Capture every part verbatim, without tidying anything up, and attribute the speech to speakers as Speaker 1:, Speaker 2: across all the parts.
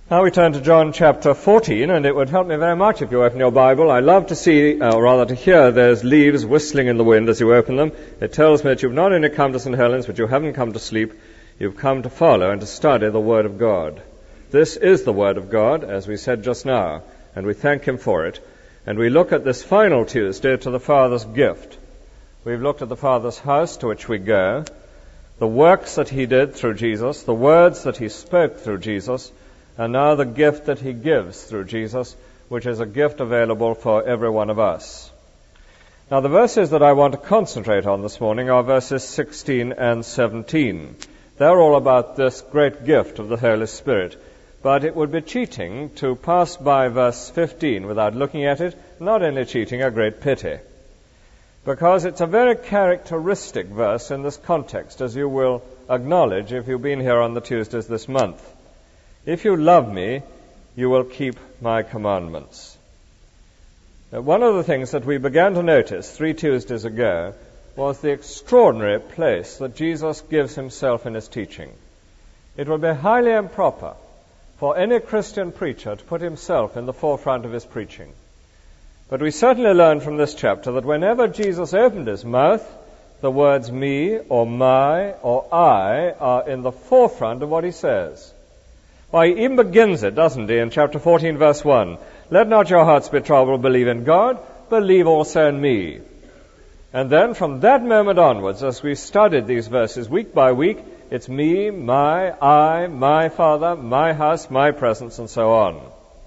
Speaker 1: Now we turn to John chapter fourteen, and it would help me very much if you open your Bible. I love to see, uh, or rather to hear, those leaves whistling in the wind as you open them. It tells me that you've not only come to Saint Helens, but you haven't come to sleep. You've come to follow and to study the Word of God. This is the Word of God, as we said just now, and we thank Him for it. And we look at this final Tuesday to the Father's gift. We've looked at the Father's house to which we go, the works that He did through Jesus, the words that He spoke through Jesus, and now the gift that He gives through Jesus, which is a gift available for every one of us. Now the verses that I want to concentrate on this morning are verses sixteen and seventeen. They're all about this great gift of the Holy Spirit. But it would be cheating to pass by verse fifteen without looking at it, not only cheating, a great pity. Because it's a very characteristic verse in this context, as you will acknowledge if you've been here on the Tuesdays this month. If you love me, you will keep my commandments. Now, one of the things that we began to notice three Tuesdays ago was the extraordinary place that Jesus gives Himself in His teaching. It would be highly improper for any Christian preacher to put himself in the forefront of his preaching. But we certainly learn from this chapter that whenever Jesus opened His mouth, the words me or my or I are in the forefront of what He says. Why, He even begins it, doesn't He, in chapter fourteen, verse one. Let not your hearts be troubled, believe in God, believe also in me. And then from that moment onwards, as we studied these verses week by week, it's me, my, I, my Father, my house, my presence, and so on.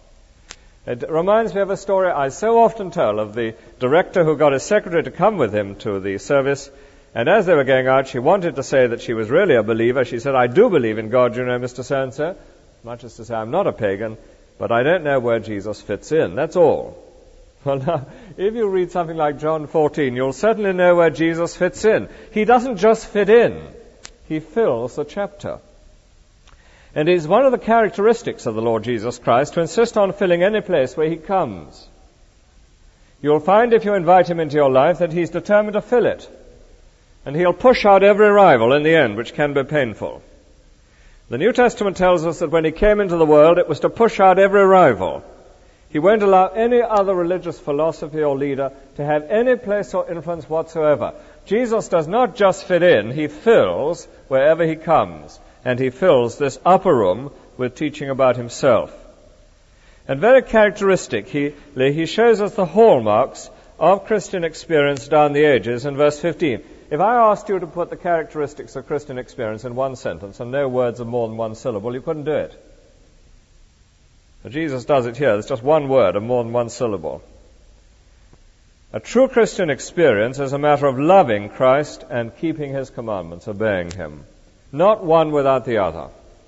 Speaker 1: It reminds me of a story I so often tell of the director who got his secretary to come with him to the service, and as they were going out, she wanted to say that she was really a believer. She said, I do believe in God, you know, Mister So-and-so. Much as to say, I'm not a pagan, but I don't know where Jesus fits in. That's all. Well, now, if you read something like John fourteen, you'll certainly know where Jesus fits in. He doesn't just fit in. He fills the chapter. And it is one of the characteristics of the Lord Jesus Christ to insist on filling any place where He comes. You'll find if you invite Him into your life that He's determined to fill it. And He'll push out every rival in the end, which can be painful. The New Testament tells us that when He came into the world, it was to push out every rival. He won't allow any other religious philosophy or leader to have any place or influence whatsoever. Jesus does not just fit in, He fills wherever He comes. And He fills this upper room with teaching about Himself. And very characteristic, He, he shows us the hallmarks of Christian experience down the ages in verse fifteen. If I asked you to put the characteristics of Christian experience in one sentence and no words of more than one syllable, you couldn't do it. But Jesus does it here. There's just one word of more than one syllable. A true Christian experience is a matter of loving Christ and keeping His commandments, obeying Him. Not one without the other.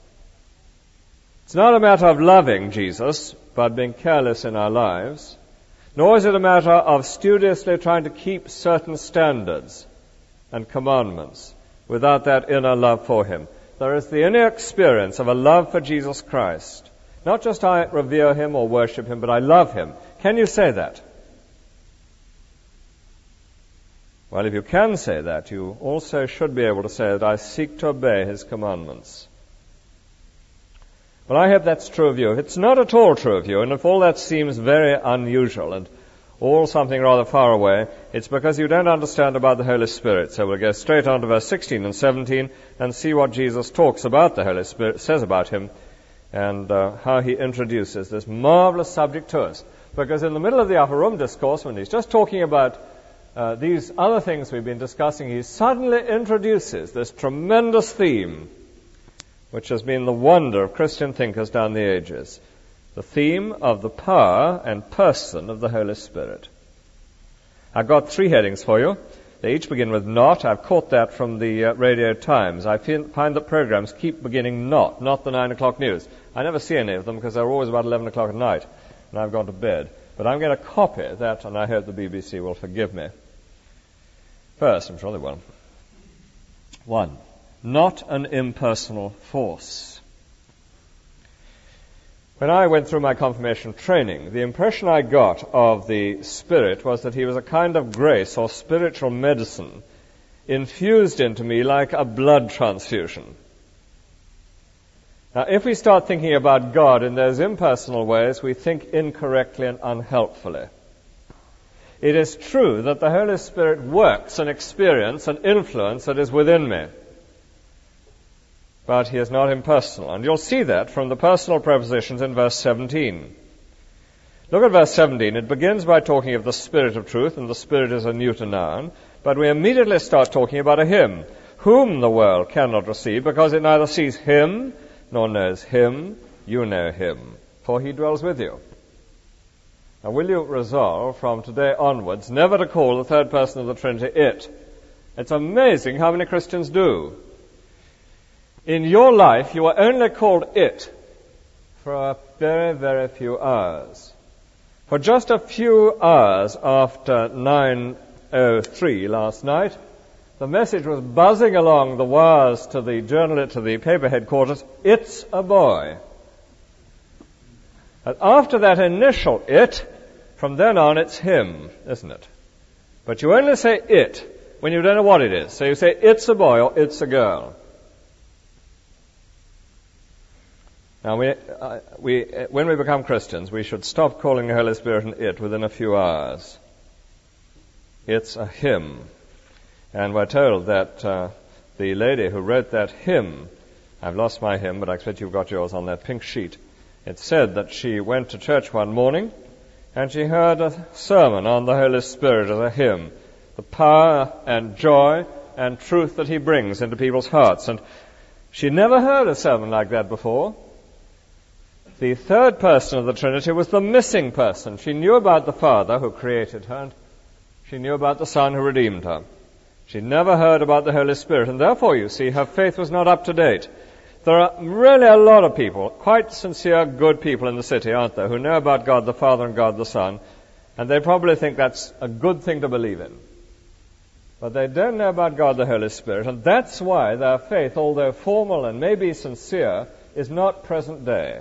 Speaker 1: It's not a matter of loving Jesus, but being careless in our lives. Nor is it a matter of studiously trying to keep certain standards and commandments without that inner love for Him. There is the inner experience of a love for Jesus Christ. Not just I revere Him or worship Him, but I love Him. Can you say that? Well, if you can say that, you also should be able to say that I seek to obey His commandments. Well, I hope that's true of you. If it's not at all true of you, and if all that seems very unusual and all something rather far away, it's because you don't understand about the Holy Spirit. So we'll go straight on to verse sixteen and seventeen and see what Jesus talks about the Holy Spirit, says about Him, and uh, how He introduces this marvelous subject to us. Because in the middle of the upper room discourse, when He's just talking about uh, these other things we've been discussing, He suddenly introduces this tremendous theme, which has been the wonder of Christian thinkers down the ages. The theme of the power and person of the Holy Spirit. I've got three headings for you. They each begin with not. I've caught that from the uh, Radio Times. I find that programs keep beginning not, not the nine o'clock news. I never see any of them because they're always about eleven o'clock at night, and I've gone to bed. But I'm going to copy that, and I hope the B B C will forgive me. First, I'm sure they will. One, not an impersonal force. When I went through my confirmation training, the impression I got of the Spirit was that He was a kind of grace or spiritual medicine infused into me like a blood transfusion. Now, if we start thinking about God in those impersonal ways, we think incorrectly and unhelpfully. It is true that the Holy Spirit works an experience, an influence that is within me. But he is not impersonal. And you'll see that from the personal prepositions in verse seventeen. Look at verse seventeen. It begins by talking of the Spirit of truth, and the Spirit is a neuter noun. But we immediately start talking about a him, whom the world cannot receive, because it neither sees him nor knows him. You know him, for he dwells with you. Now, will you resolve from today onwards never to call the third person of the Trinity it? It's amazing how many Christians do. In your life, you are only called it for a very, very few hours. For just a few hours after nine oh three last night, the message was buzzing along the wires to the journal, to the paper headquarters, "It's a boy." And after that initial it, from then on it's him, isn't it? But you only say it when you don't know what it is. So you say it's a boy or it's a girl. Now, we, uh, we, uh, when we become Christians, we should stop calling the Holy Spirit an it within a few hours. It's a him. And we're told that uh, the lady who wrote that hymn, I've lost my hymn, but I expect you've got yours on that pink sheet. It said that she went to church one morning and she heard a sermon on the Holy Spirit as a hymn, the power and joy and truth that he brings into people's hearts. And she never heard a sermon like that before. The third person of the Trinity was the missing person. She knew about the Father who created her, and she knew about the Son who redeemed her. She never heard about the Holy Spirit, and therefore, you see, her faith was not up to date. There are really a lot of people, quite sincere, good people in the city, aren't there, who know about God the Father and God the Son, and they probably think that's a good thing to believe in. But they don't know about God the Holy Spirit, and that's why their faith, although formal and maybe sincere, is not present day.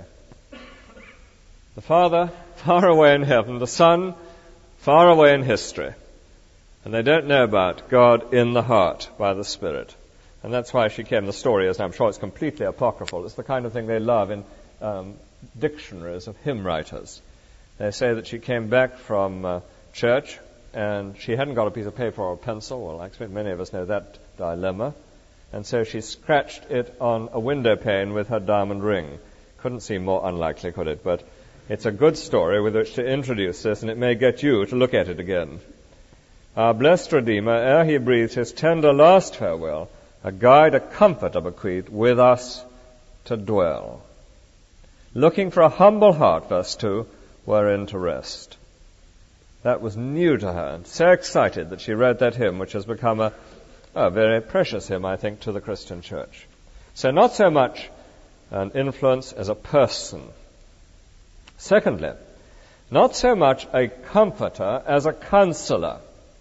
Speaker 1: The Father, far away in heaven, the Son, far away in history. And they don't know about God in the heart by the Spirit. And that's why she came. The story is, and I'm sure it's completely apocryphal, it's the kind of thing they love in um, dictionaries of hymn writers. They say that she came back from uh, church and she hadn't got a piece of paper or a pencil. Well, I expect many of us know that dilemma. And so she scratched it on a window pane with her diamond ring. Couldn't seem more unlikely, could it? But it's a good story with which to introduce this, and it may get you to look at it again. Our blessed Redeemer, ere he breathed his tender last farewell, a guide, a comforter bequeathed, with us to dwell. Looking for a humble heart, verse two, wherein to rest. That was new to her, and so excited that she wrote that hymn, which has become a, a very precious hymn, I think, to the Christian church. So not so much an influence as a person. Secondly, not so much a comforter as a counselor.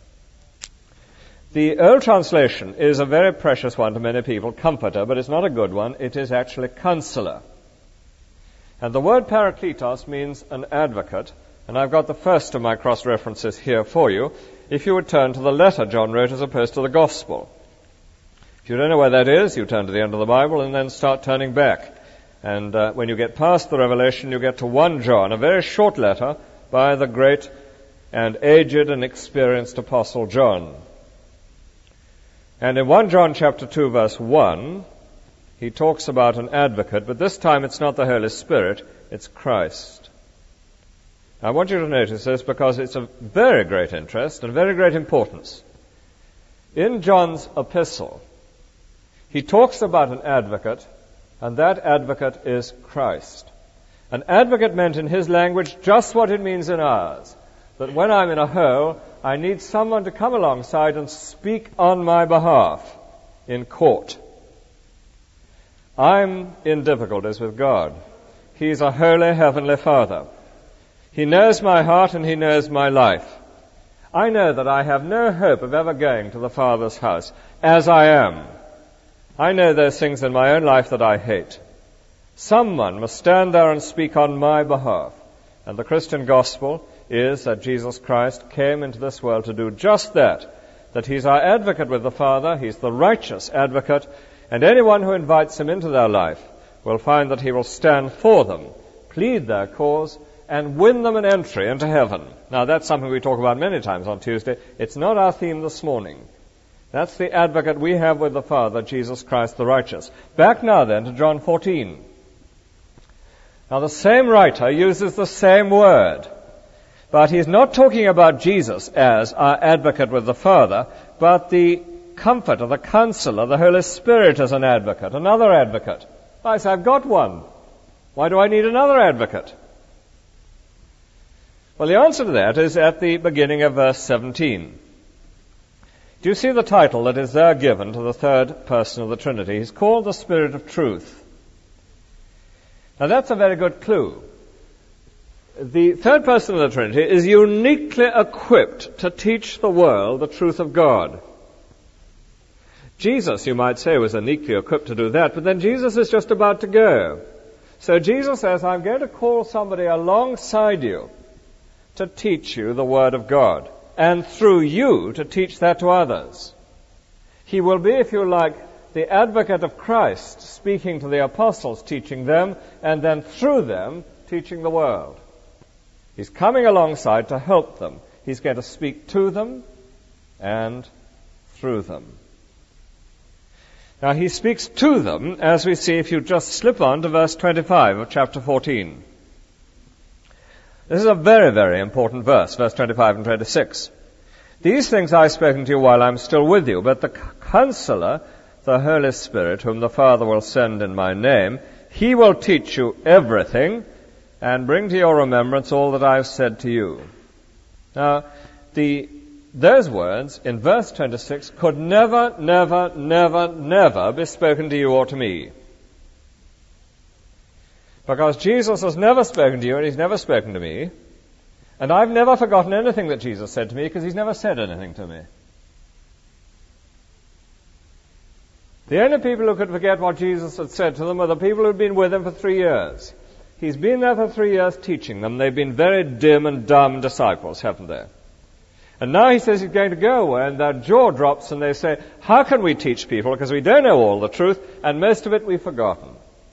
Speaker 1: The old translation is a very precious one to many people, comforter, but it's not a good one. It is actually counselor. And the word parakletos means an advocate, and I've got the first of my cross-references here for you, if you would turn to the letter John wrote as opposed to the gospel. If you don't know where that is, you turn to the end of the Bible and then start turning back. And uh, when you get past the Revelation, you get to First John, a very short letter by the great and aged and experienced Apostle John. And in First John chapter two, verse one, he talks about an advocate, but this time it's not the Holy Spirit, it's Christ. I want you to notice this because it's of very great interest and very great importance. In John's epistle, he talks about an advocate, and that advocate is Christ. An advocate meant in his language just what it means in ours. That when I'm in a hole, I need someone to come alongside and speak on my behalf in court. I'm in difficulties with God. He's a holy heavenly Father. He knows my heart and he knows my life. I know that I have no hope of ever going to the Father's house as I am. I know those things in my own life that I hate. Someone must stand there and speak on my behalf. And the Christian gospel is that Jesus Christ came into this world to do just that. That he's our advocate with the Father, he's the righteous advocate, and anyone who invites him into their life will find that he will stand for them, plead their cause, and win them an entry into heaven. Now, that's something we talk about many times on Tuesday. It's not our theme this morning. That's the advocate we have with the Father, Jesus Christ the righteous. Back now then to John fourteen. Now, the same writer uses the same word, but he's not talking about Jesus as our advocate with the Father, but the Comforter, the Counselor, the Holy Spirit as an advocate, another advocate. I say, I've got one. Why do I need another advocate? Well, the answer to that is at the beginning of verse seventeen. Do you see the title that is there given to the third person of the Trinity? He's called the Spirit of Truth. Now, that's a very good clue. The third person of the Trinity is uniquely equipped to teach the world the truth of God. Jesus, you might say, was uniquely equipped to do that, but then Jesus is just about to go. So Jesus says, I'm going to call somebody alongside you to teach you the Word of God, and through you to teach that to others. He will be, if you like, the advocate of Christ, speaking to the apostles, teaching them, and then through them, teaching the world. He's coming alongside to help them. He's going to speak to them and through them. Now, he speaks to them, as we see if you just slip on to verse twenty-five of chapter fourteen. This is a very, very important verse, verse twenty-five and twenty-six. These things I've spoken to you while I'm still with you, but the Counselor, the Holy Spirit, whom the Father will send in my name, he will teach you everything and bring to your remembrance all that I've said to you. Now, the those words in verse twenty-six could never, never, never, never be spoken to you or to me. Because Jesus has never spoken to you and he's never spoken to me. And I've never forgotten anything that Jesus said to me because he's never said anything to me. The only people who could forget what Jesus had said to them are the people who'd been with him for three years. He's been there for three years teaching them. They've been very dim and dumb disciples, haven't they? And now he says he's going to go away, and their jaw drops and they say, how can we teach people because we don't know all the truth and most of it we've forgotten?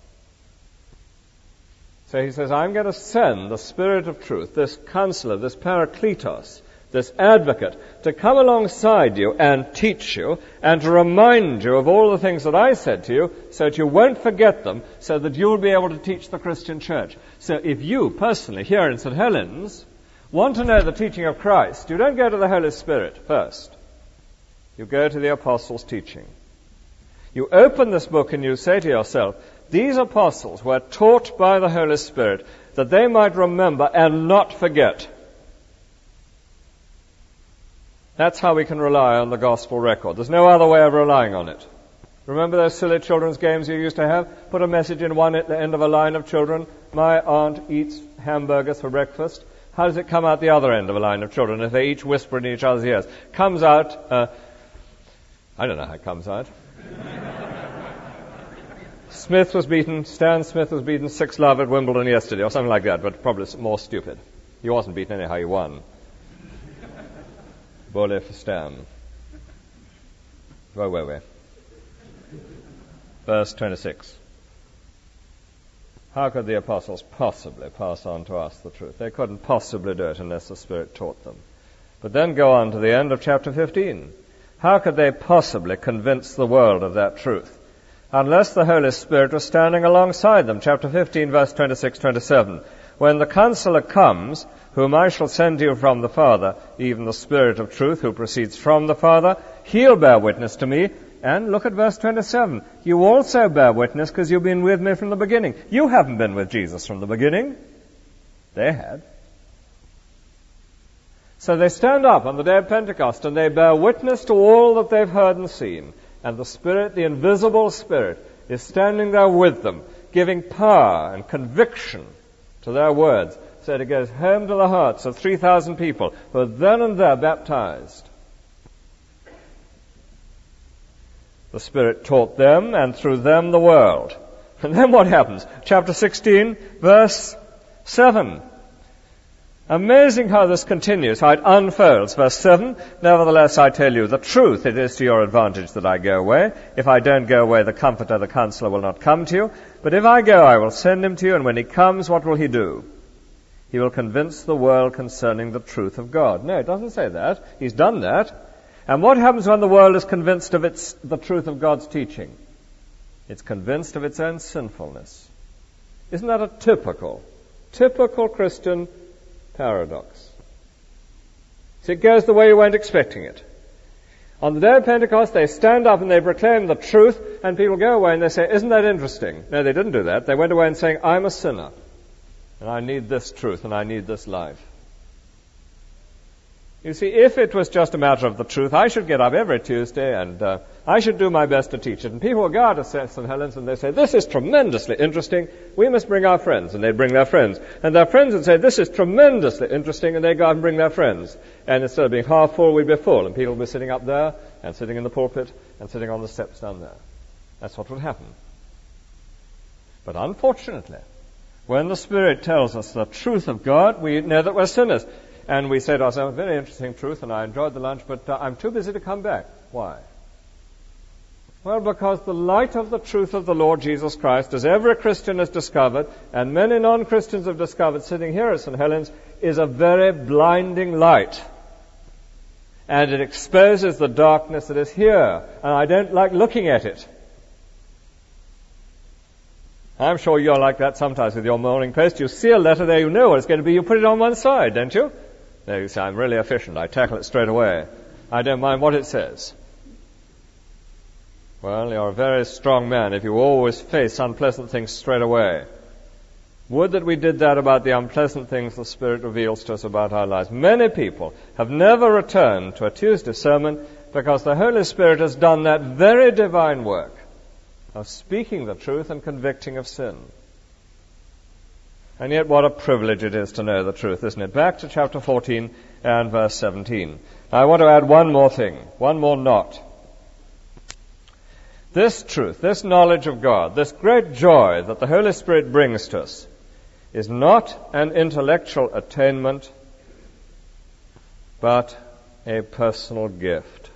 Speaker 1: So he says, I'm going to send the Spirit of truth, this counselor, this parakletos, this advocate, to come alongside you and teach you and to remind you of all the things that I said to you so that you won't forget them, so that you'll be able to teach the Christian church. So if you personally here in Saint Helens want to know the teaching of Christ, you don't go to the Holy Spirit first. You go to the apostles' teaching. You open this book and you say to yourself, these apostles were taught by the Holy Spirit that they might remember and not forget. That's how we can rely on the gospel record. There's no other way of relying on it. Remember those silly children's games you used to have? Put a message in one at the end of a line of children. My aunt eats hamburgers for breakfast. How does it come out the other end of a line of children if they each whisper in each other's ears? Comes out, uh, I don't know how it comes out. Smith was beaten, Stan Smith was beaten six love at Wimbledon yesterday, or something like that, but probably more stupid. He wasn't beaten anyhow, he won. Bully for Stan. Where were we? Verse twenty-six. How could the apostles possibly pass on to us the truth? They couldn't possibly do it unless the Spirit taught them. But then go on to the end of chapter fifteen. How could they possibly convince the world of that truth unless the Holy Spirit was standing alongside them? Chapter fifteen, verse twenty-six twenty-seven. When the Counselor comes, whom I shall send to you from the Father, even the Spirit of truth who proceeds from the Father, he'll bear witness to me. And look at verse twenty-seven. You also bear witness because you've been with me from the beginning. You haven't been with Jesus from the beginning. They had. So they stand up on the day of Pentecost and they bear witness to all that they've heard and seen. And the Spirit, the invisible Spirit, is standing there with them, giving power and conviction to their words. So it goes home to the hearts of three thousand people who are then and there baptized. The Spirit taught them, and through them the world. And then what happens? Chapter sixteen, verse seven. Amazing how this continues, how it unfolds. Verse seven, nevertheless I tell you the truth, it is to your advantage that I go away. If I don't go away, the Comforter, the Counselor, will not come to you. But if I go, I will send him to you, and when he comes, what will he do? He will convince the world concerning the truth of God. No, it doesn't say that. He's done that. And what happens when the world is convinced of its, the truth of God's teaching? It's convinced of its own sinfulness. Isn't that a typical, typical Christian paradox? So it goes the way you weren't expecting it. On the day of Pentecost, they stand up and they proclaim the truth, and people go away and they say, isn't that interesting? No, they didn't do that. They went away and saying, I'm a sinner, and I need this truth, and I need this life. You see, if it was just a matter of the truth, I should get up every Tuesday and uh, I should do my best to teach it. And people will go out to Saint Helens and they say, this is tremendously interesting. We must bring our friends. And they'd bring their friends. And their friends would say, this is tremendously interesting. And they'd go out and bring their friends. And instead of being half full, we'd be full. And people would be sitting up there and sitting in the pulpit and sitting on the steps down there. That's what would happen. But unfortunately, when the Spirit tells us the truth of God, we know that we're sinners. And we say to ourselves, very interesting truth, and I enjoyed the lunch, but uh, I'm too busy to come back. Why? Well, because the light of the truth of the Lord Jesus Christ, as every Christian has discovered, and many non-Christians have discovered sitting here at Saint Helens, is a very blinding light. And it exposes the darkness that is here, and I don't like looking at it. I'm sure you're like that sometimes with your Morning Post. You see a letter there, you know what it's going to be, you put it on one side, don't you? There you say, I'm really efficient. I tackle it straight away. I don't mind what it says. Well, you're a very strong man if you always face unpleasant things straight away. Would that we did that about the unpleasant things the Spirit reveals to us about our lives. Many people have never returned to a Tuesday sermon because the Holy Spirit has done that very divine work of speaking the truth and convicting of sin. And yet what a privilege it is to know the truth, isn't it? Back to chapter fourteen and verse seventeen. Now I want to add one more thing, one more knot. This truth, this knowledge of God, this great joy that the Holy Spirit brings to us is not an intellectual attainment, but a personal gift.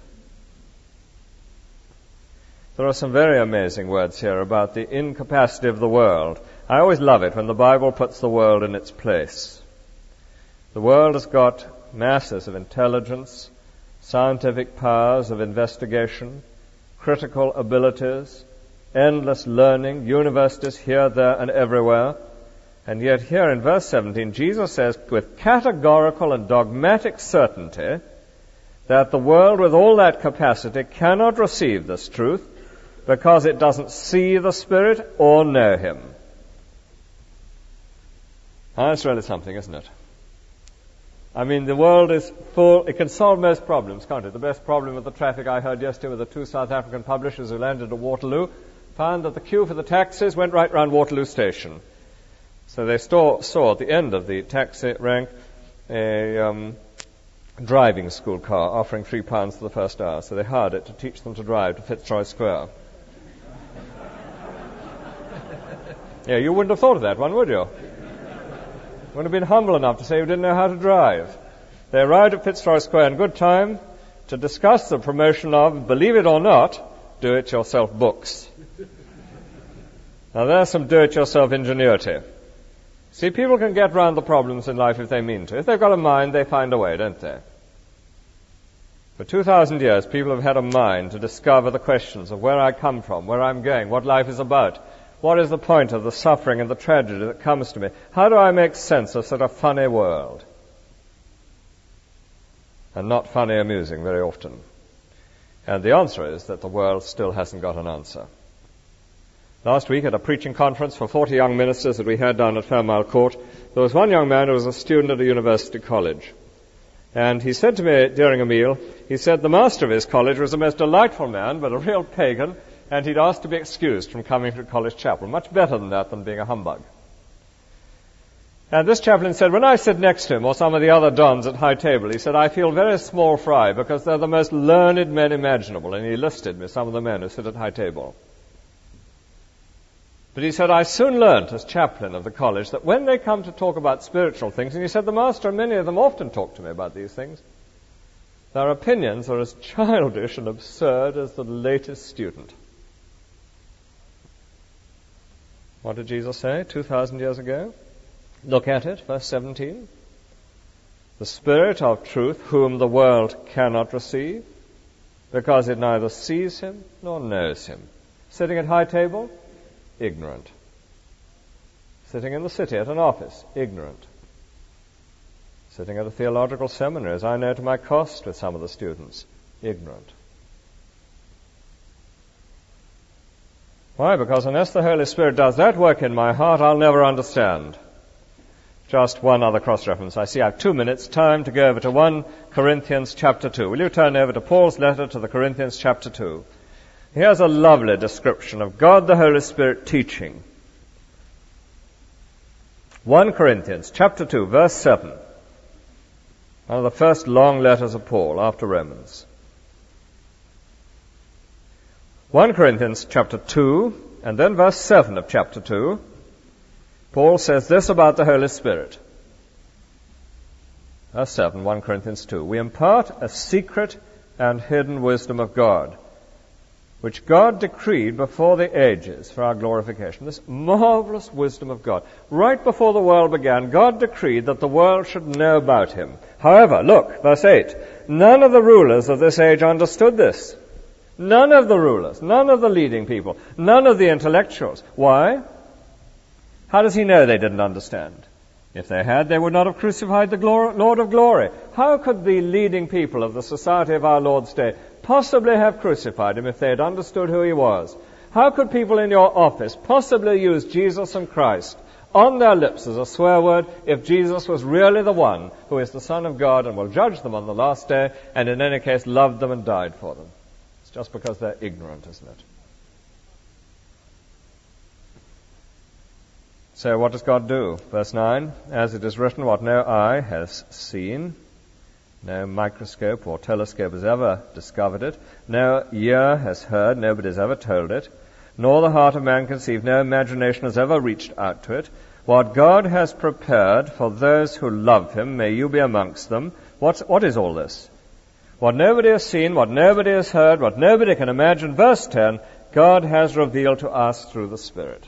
Speaker 1: There are some very amazing words here about the incapacity of the world. I always love it when the Bible puts the world in its place. The world has got masses of intelligence, scientific powers of investigation, critical abilities, endless learning, universities here, there, and everywhere. And yet here in verse seventeen, Jesus says with categorical and dogmatic certainty that the world with all that capacity cannot receive this truth because it doesn't see the Spirit or know Him. Now, that's really something, isn't it? I mean, the world is full, it can solve most problems, can't it? The best problem with the traffic I heard yesterday with the two South African publishers who landed at Waterloo found that the queue for the taxis went right round Waterloo Station. So they saw, saw at the end of the taxi rank a um, driving school car offering three pounds for the first hour. So they hired it to teach them to drive to Fitzroy Square. Yeah, you wouldn't have thought of that one, would you? Wouldn't have been humble enough to say you didn't know how to drive. They arrived at Fitzroy Square in good time to discuss the promotion of, believe it or not, do-it-yourself books. Now there's some do-it-yourself ingenuity. See, people can get round the problems in life if they mean to. If they've got a mind, they find a way, don't they? For two thousand years, people have had a mind to discover the questions of where I come from, where I'm going, what life is about. What is the point of the suffering and the tragedy that comes to me? How do I make sense of such a funny world? And not funny amusing very often. And the answer is that the world still hasn't got an answer. Last week at a preaching conference for forty young ministers that we had down at Fairmile Court, there was one young man who was a student at a university college. And he said to me during a meal, he said the master of his college was a most delightful man, but a real pagan, and he'd asked to be excused from coming to college chapel. Much better than that, than being a humbug. And this chaplain said, when I sit next to him, or some of the other dons at high table, he said, I feel very small fry, because they're the most learned men imaginable. And he listed me some of the men who sit at high table. But he said, I soon learnt as chaplain of the college that when they come to talk about spiritual things, and he said the master and many of them often talk to me about these things, their opinions are as childish and absurd as the latest student. What did Jesus say two thousand years ago? Look at it, verse seventeen. The Spirit of truth, whom the world cannot receive, because it neither sees him nor knows him. Sitting at high table, ignorant. Sitting in the city at an office, ignorant. Sitting at a theological seminary, as I know to my cost with some of the students, ignorant. Why? Because unless the Holy Spirit does that work in my heart, I'll never understand. Just one other cross-reference. I see I have two minutes time to go over to First Corinthians chapter two. Will you turn over to Paul's letter to the Corinthians chapter two? Here's a lovely description of God the Holy Spirit teaching. First Corinthians chapter two, verse seven. One of the first long letters of Paul after Romans. First Corinthians chapter two, and then verse seven of chapter two. Paul says this about the Holy Spirit. Verse seven, First Corinthians two. We impart a secret and hidden wisdom of God, which God decreed before the ages for our glorification. This marvelous wisdom of God. Right before the world began, God decreed that the world should know about him. However, look, verse eight. None of the rulers of this age understood this. None of the rulers, none of the leading people, none of the intellectuals. Why? How does he know they didn't understand? If they had, they would not have crucified the glor- Lord of glory. How could the leading people of the society of our Lord's day possibly have crucified him if they had understood who he was? How could people in your office possibly use Jesus and Christ on their lips as a swear word if Jesus was really the one who is the Son of God and will judge them on the last day and in any case loved them and died for them? It's just because they're ignorant, isn't it? So what does God do? Verse nine, as it is written, what no eye has seen, no microscope or telescope has ever discovered it, no ear has heard, nobody has ever told it, nor the heart of man conceived, no imagination has ever reached out to it. What God has prepared for those who love him, may you be amongst them. What's, what is all this? What nobody has seen, what nobody has heard, what nobody can imagine. Verse ten, God has revealed to us through the Spirit.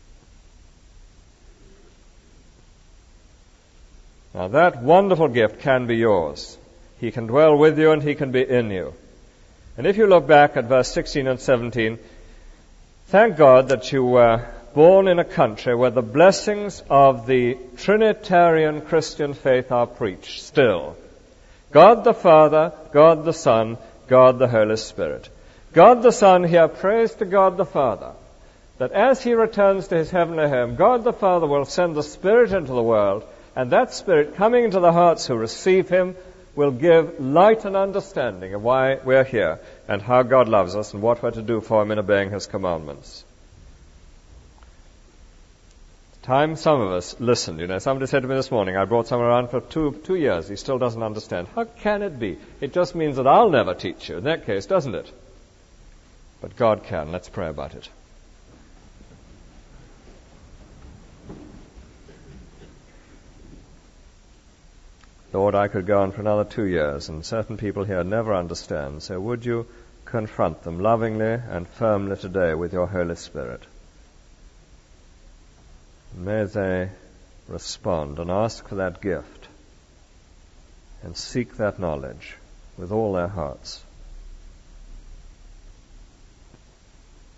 Speaker 1: Now that wonderful gift can be yours. He can dwell with you and he can be in you. And if you look back at verse sixteen and seventeen, thank God that you were born in a country where the blessings of the Trinitarian Christian faith are preached still. God the Father, God the Son, God the Holy Spirit. God the Son here prays to God the Father that as he returns to his heavenly home, God the Father will send the Spirit into the world, and that Spirit coming into the hearts who receive him will give light and understanding of why we're here and how God loves us and what we're to do for him in obeying his commandments. Time some of us listen. You know, somebody said to me this morning, I brought someone around for two, two years. He still doesn't understand. How can it be? It just means that I'll never teach you in that case, doesn't it? But God can. Let's pray about it. Lord, I could go on for another two years, and certain people here never understand. So would you confront them lovingly and firmly today with your Holy Spirit? May they respond and ask for that gift and seek that knowledge with all their hearts.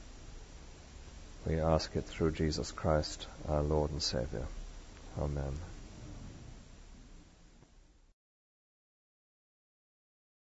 Speaker 1: We ask it through Jesus Christ, our Lord and Savior. Amen.